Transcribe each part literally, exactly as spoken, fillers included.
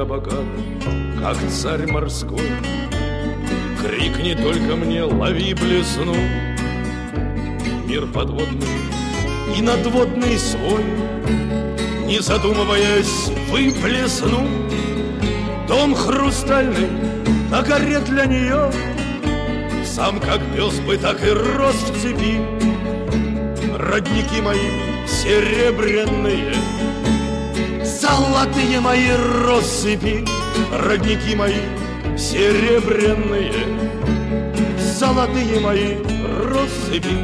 я богат, как царь морской. Крикни только мне, лови блесну. Мир подводный и надводный свой, не задумываясь, выплесну. Дом хрустальный на горе для нее, сам как пес бы так и рос в цепи. Родники мои серебряные, золотые мои россыпи. Родники мои серебряные, золотые мои россыпи.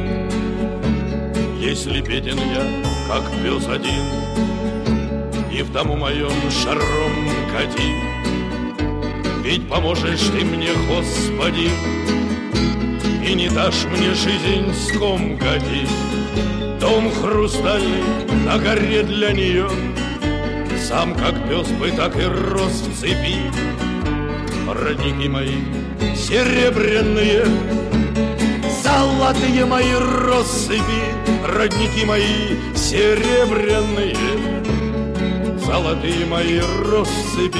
Если беден я, как пес один, и в дому моем шаром кати, ведь поможешь ты мне, Господи, и не дашь мне жизнь скомкать. Дом хрустальный на горе для нее, сам как пес бы так и рос в цепи. Родники мои серебряные, золотые мои россыпи. Родники мои серебряные, золотые мои россыпи.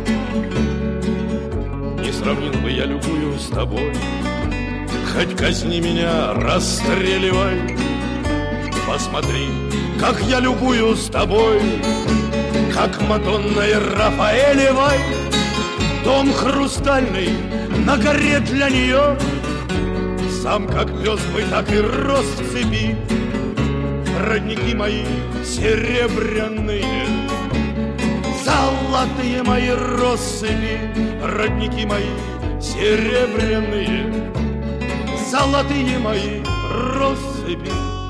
Не сравнил бы я любую с тобой, хоть казни меня, расстреливай. Посмотри, как я любую с тобой, как Мадонной Рафаэлевой. Дом хрустальный на горе для нее, сам как пес бы так и рос в цепи. Родники мои серебряные, золотые мои россыпи. Родники мои серебряные, золотые мои россыпи.